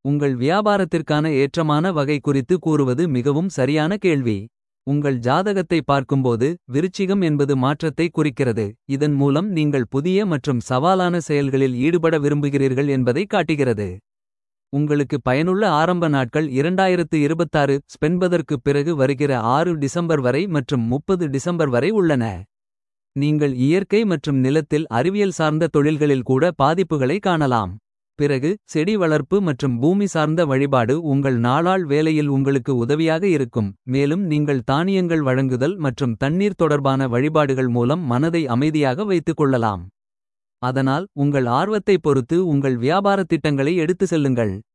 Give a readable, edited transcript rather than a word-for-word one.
உங்கள் வியாபாரத்திற்கான ஏற்றமான வகை குறித்து கூறுவது மிகவும் சரியான கேள்வி. உங்கள் ஜாதகத்தை பார்க்கும்போது விருச்சிகம் என்பது மாற்றத்தை குறிக்கிறது. இதன் மூலம் நீங்கள் புதிய மற்றும் சவாலான செயல்களில் ஈடுபட விரும்புகிறீர்கள் என்பதை காட்டுகிறது. உங்களுக்கு பயனுள்ள ஆரம்ப நாட்கள் 2026 ஸ்பென்பதற்குப் பிறகு வருகிற 6 டிசம்பர் வரை மற்றும் 30 டிசம்பர் வரை உள்ளன. நீங்கள் இயற்கை மற்றும் நிலத்தில் அறிவியல் சார்ந்த தொழில்களில் கூட பாதிப்புகளை காணலாம். பிறகு செடி வளர்ப்பு மற்றும் பூமி சார்ந்த வழிபாடு உங்கள் நாளாள் வேலையில் உங்களுக்கு உதவியாக இருக்கும். மேலும் நீங்கள் தானியங்கள் வழங்குதல் மற்றும் தண்ணீர் தொடர்பான வழிபாடுகள் மூலம் மனதை அமைதியாக வைத்துக் கொள்ளலாம். அதனால் உங்கள் ஆர்வத்தைப் பொறுத்து உங்கள் வியாபாரத் திட்டங்களை எடுத்து செல்லுங்கள்.